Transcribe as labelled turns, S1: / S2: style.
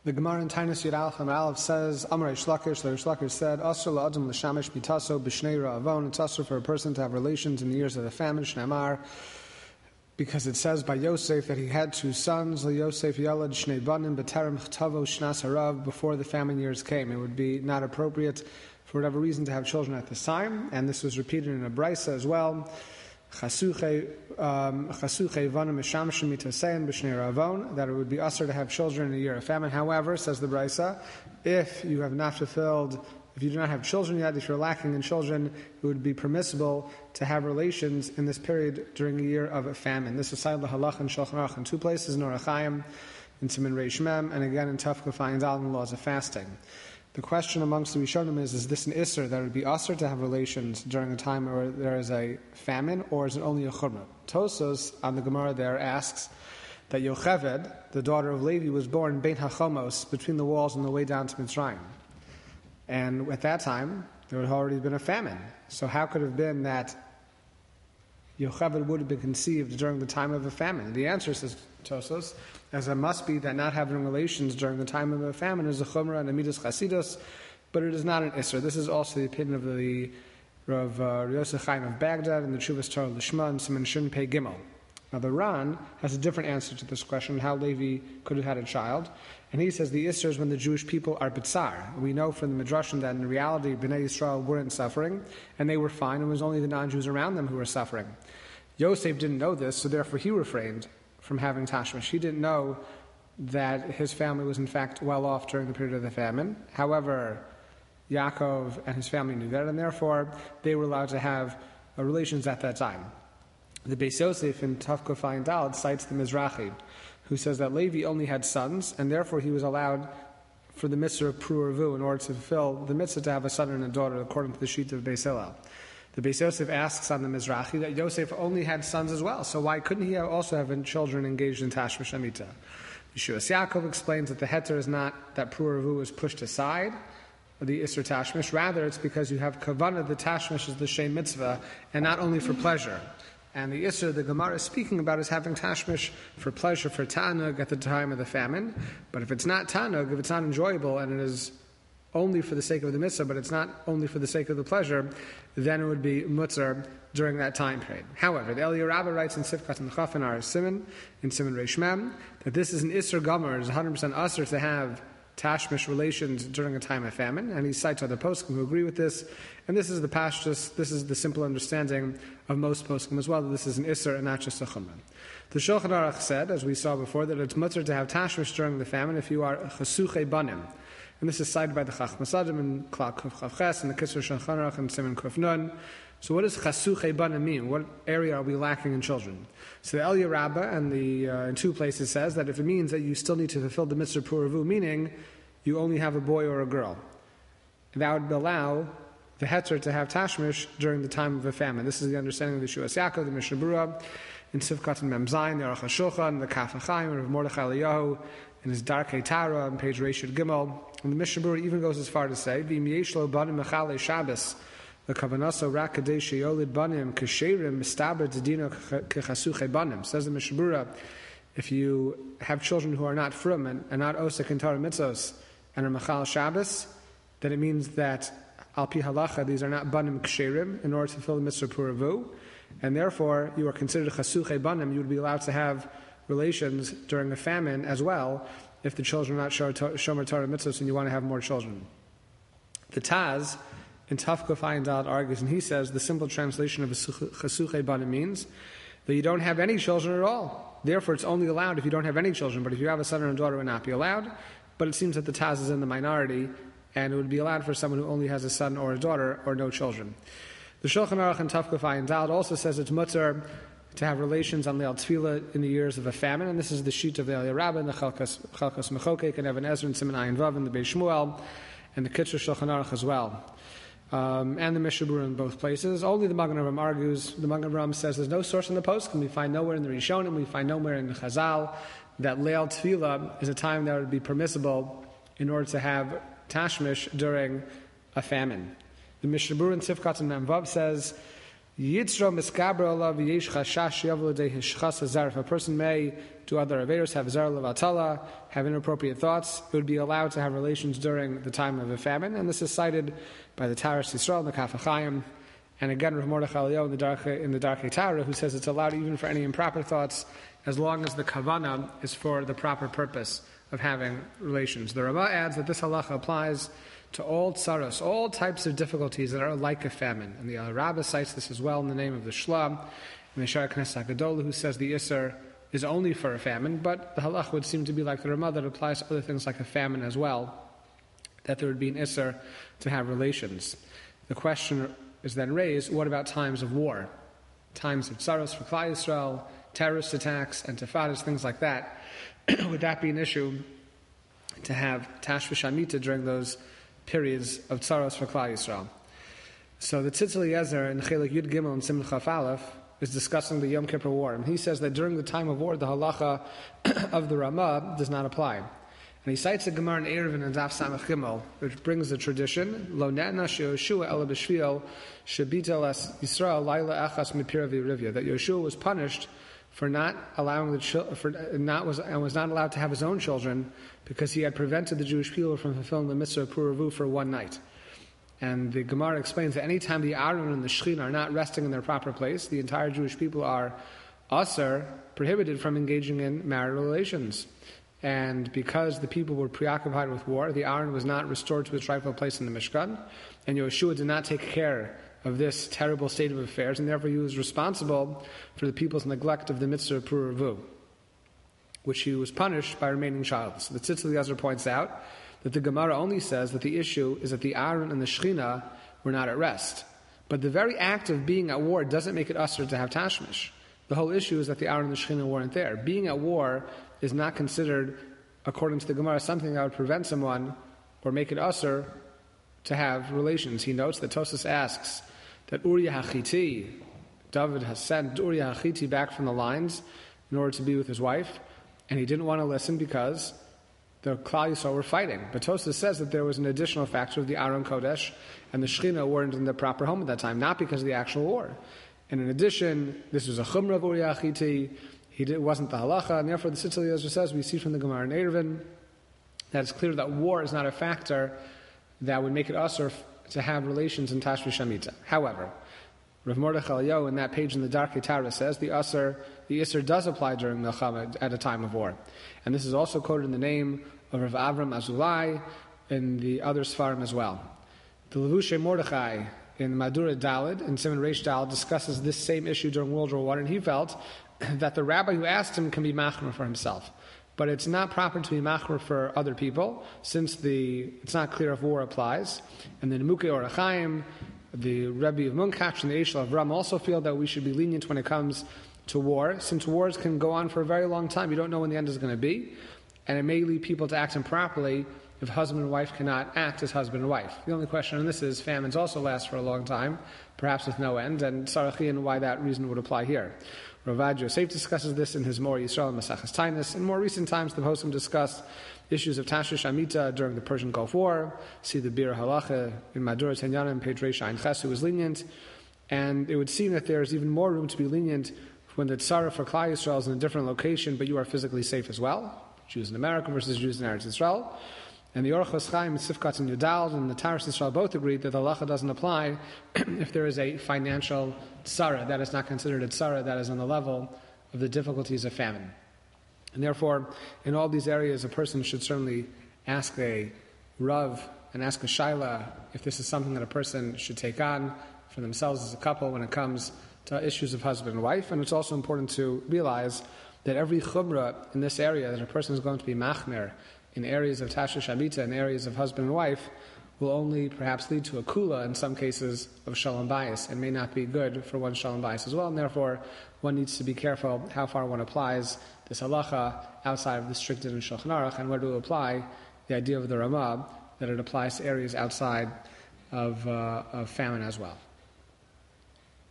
S1: The Gemara in Tainis Yud Aleph says, Amar Reish Lakish said, Asr la'adam l'shamish bitaso b'shnei ra'avon. It's asr for a person to have relations in the years of the famine, Shneimar, because it says by Yosef that he had 2 sons, Yosef Yalad Shnei Banim B'terem Chtavo Shnas Harav, before the famine years came. It would be not appropriate for whatever reason to have children at this time, and this was repeated in a brisa as well. Chasuche vanim mishamshim mitasein b'shnei ravon, that it would be usher to have children in a year of famine. However, says the brisa, if you do not have children yet, if you're lacking in children, it would be permissible to have relations in this period during a year of a famine. This is cited the halach and Shulchan Aruch in 2 places, in Orach Chaim, in Siman Reish Mem, and again in Taf Kuf Dal in the laws of fasting. The question amongst the Rishonim is this an Isser that it would be Asr to have relations during a time where there is a famine, or is it only a Chumrah? Tosos on the Gemara there asks that Yocheved, the daughter of Levi, was born Bein HaChomos, between the walls on the way down to Mitzrayim. And at that time, there had already been a famine. So how could it have been that Yocheved would have been conceived during the time of a famine? The answer, says Tosos, as it must be that not having relations during the time of a famine is a chumrah and a midas chasidus, but it is not an isser. This is also the opinion of the Rav Yosef Chaim of Baghdad and the Chuvas Torah Lishma and Siman Shin Pei Gimel. Now the Ran has a different answer to this question, how Levi could have had a child. And he says the isser is when the Jewish people are bitzar. We know from the Midrashim that in reality Bnei Yisrael weren't suffering, and they were fine, and it was only the non-Jews around them who were suffering. Yosef didn't know this, so therefore he refrained from having tashmish. He didn't know that his family was in fact well off during the period of the famine. However, Yaakov and his family knew that, and therefore they were allowed to have relations at that time. The Beis Yosef in Taf Kuf Dal cites the Mizrahi, who says that Levi only had sons, and therefore he was allowed for the mitzvah of Pru'ervu in order to fulfill the mitzvah to have a son and a daughter according to the sheet of Beis Hillel. The Beis Yosef asks on the Mizrahi that Yosef only had sons as well, so why couldn't he also have children engaged in Tashmish Amita? Yeshuas Yaakov explains that the heter is not that Pru'ervu is pushed aside, the Isser Tashmish, rather it's because you have Kavanah, the Tashmish is the Shem Mitzvah, and not only for pleasure. And the Isser the Gemara is speaking about is having Tashmish for pleasure, for Tanug at the time of the famine, but if it's not Tanug, if it's not enjoyable, and it is only for the sake of the mitzvah, but it's not only for the sake of the pleasure, then it would be mutzar during that time period. However, the Eliyah Rabbah writes in Sifkat and Chaf in our Siman, in Siman Reish Mem, that this is an Isser Gomer, it is 100% Asr to have tashmish relations during a time of famine, and he cites other poskim who agree with this, and this is the pashtus, this is the simple understanding of most poskim as well, that this is an Isser and not just a Chumrah. The Shulchan Aruch said, as we saw before, that it's mutzar to have tashmish during the famine if you are chasuche banim. And this is cited by the Chachmas Adam in Klal Kuf Chav Ches and the Kisur Shulchan Aruch and Siman Kuf Nun. So what does chasuche banim mean? What area are we lacking in children? So the Eliyah Rabbah and in 2 places says that if it means that you still need to fulfill the mitzvah Puravu, meaning you only have a boy or a girl, and that would allow the heter to have tashmish during the time of a famine. This is the understanding of the Yeshuas Yaakov, the Mishnah Berurah, in Sivkat and Mem Zayin, the Aruch HaShulchan, the Kaf HaChaim, Rav Mordechai Eliyahu, in his Darkei Tara on page Reishut Gimel. And the Mishnah Berurah even goes as far to say, V'im yeshlo banim mechalei Shabbos, the kavanaso rak kadei sheyolid banim kasherim mistaber tzedino kechasuche banim. Says the Mishnah Berurah, if you have children who are not frum and not osek in Torah mitzvos and are mechal Shabbos, then it means that al pi halacha these are not banim ksherim in order to fulfill the mitzvah puravu, and therefore you are considered chasuche banim. You would be allowed to have relations during a famine as well if the children are not shomer Torah mitzvos and you want to have more children. The Taz in Taf Kuf Ayin Daled argues, and he says the simple translation of chasuche banim means that you don't have any children at all. Therefore, it's only allowed if you don't have any children. But if you have a son or a daughter, it would not be allowed. But it seems that the Taz is in the minority, and it would be allowed for someone who only has a son or a daughter or no children. The Shulchan Aruch in Taf Kuf Ayin Daled also says it's mutzar to have relations on Leil Tefillah in the years of a famine, and this is the sheet of the Eliyah Rabbah and the Chalkas Mechokek and Even Ezra and Siman Ayin Vav and the Beis Shmuel and the Kitzur Shulchan Aruch as well. And the Mishnah Berurah in both places. Only the Magen Avraham argues, the Magen Avraham says there's no source in the post, and we find nowhere in the Rishonim, we find nowhere in the Chazal, that Leil Tefillah is a time that would be permissible in order to have tashmish during a famine. The Mishnah Berurah in Sifkat and Mem Vav says Yitzro miskabra olav yesh chashash yavlo de hishchas hazar. If a person may do other averos, have zar levatala, have inappropriate thoughts, it would be allowed to have relations during the time of a famine. And this is cited by the Taras Yisrael and the Kaf HaChaim, and again Rav Mordechai Eliyahu in the Darkei Tara, who says it's allowed even for any improper thoughts, as long as the kavana is for the proper purpose of having relations. The Rama adds that this halacha applies to all tsaros, all types of difficulties that are like a famine. And the Rabbah cites this as well in the name of the Shla, and the Shara Knesset HaGadola, who says the Isser is only for a famine, but the halacha would seem to be like the Rama, that applies to other things like a famine as well, that there would be an Isser to have relations. The question is then raised, what about times of war? Times of tsaros for Klal Yisrael, terrorist attacks, intifadas, things like that. Would that be an issue to have tashmish amita during those periods of tsaros for Klal Yisrael? So the Tzitz Eliezer in Chelik Yud Gimel and Simon Chaf Aleph is discussing the Yom Kippur War, and he says that during the time of war, the halacha of the Ramah does not apply. And he cites a Gemara in Eruvin and Daf Samach Gimel, which brings the tradition, Lo ne'na she'Yoshua ela b'shvil shebitel es Yisrael laila achas mipira v'yirivya, that Yoshua was punished for not allowing was not allowed to have his own children because he had prevented the Jewish people from fulfilling the mitzvah of Puravu for one night. And the Gemara explains that any time the Aaron and the Shechin are not resting in their proper place, the entire Jewish people are prohibited from engaging in marital relations. And because the people were preoccupied with war, the Aaron was not restored to its rightful place in the Mishkan, and Yoshua did not take care of this terrible state of affairs, and therefore he was responsible for the people's neglect of the mitzvah of Puravu, which he was punished by remaining childless. So the Tzitz Eliezer points out that the Gemara only says that the issue is that the Aaron and the Shechina were not at rest. But the very act of being at war doesn't make it usher to have tashmish. The whole issue is that the Aaron and the Shechina weren't there. Being at war is not considered, according to the Gemara, something that would prevent someone or make it usher to have relations. He notes that Tosas asks that Uriah HaChiti, David has sent Uriah HaChiti back from the lines in order to be with his wife, and he didn't want to listen because the Klal Yisrael were fighting. But Tosas says that there was an additional factor of the Aaron Kodesh and the Shechina weren't in their proper home at that time, not because of the actual war. And in addition, this was a chumrah of Uriah HaChiti. It wasn't the halacha, and therefore the Tzitz Eliezer says, we see from the Gemara in Eruvin, that it's clear that war is not a factor that would make it usher to have relations in Tashmish Amita. However, Rav Mordechai Eliyahu in that page in the Darkei Tara says the Isser does apply during Milchama at a time of war. And this is also quoted in the name of Rav Avram Azulai in the other Sfarim as well. The Levushe Mordechai in Madura Dalid, in Simon Reish Dalid, discusses this same issue during World War I, and he felt that the rabbi who asked him can be machmer for himself. But it's not proper to be machmer for other people, since it's not clear if war applies. And the Nemukei Or HaChaim, the Rebbe of Munkach, and the Eshel of Ram also feel that we should be lenient when it comes to war, since wars can go on for a very long time. You don't know when the end is going to be, and it may lead people to act improperly if husband and wife cannot act as husband and wife. The only question on this is famines also last for a long time, perhaps with no end, and Sarachian why that reason would apply here. Ravad Yosef discusses this in his Mor Yisrael and Maseches Tainus. In more recent times, the Poskim discussed issues of Tashmish Amita during the Persian Gulf War. See the Bir Halacha in Madura Tanyanim, page Reish Ayin Ches, who was lenient. And it would seem that there is even more room to be lenient when the Tzara for Klal Yisrael is in a different location, but you are physically safe as well. Jews in America versus Jews in Eretz Yisrael. And the Orchos Chaim, Sifkat and Yudal, and the Taras Yisrael both agreed that the halacha doesn't apply if there is a financial tzara. That is not considered a tzara, that is on the level of the difficulties of famine. And therefore, in all these areas, a person should certainly ask a Rav and ask a Shaila if this is something that a person should take on for themselves as a couple when it comes to issues of husband and wife. And it's also important to realize that every chumrah in this area that a person is going to be machmer in areas of Tashmish Amita and areas of husband and wife will only perhaps lead to a kula in some cases of shalom bayis and may not be good for one's shalom bayis as well, and therefore one needs to be careful how far one applies this halacha outside of the stricted in Shulchan Aruch, and where to apply the idea of the Ramah that it applies to areas outside of famine as well.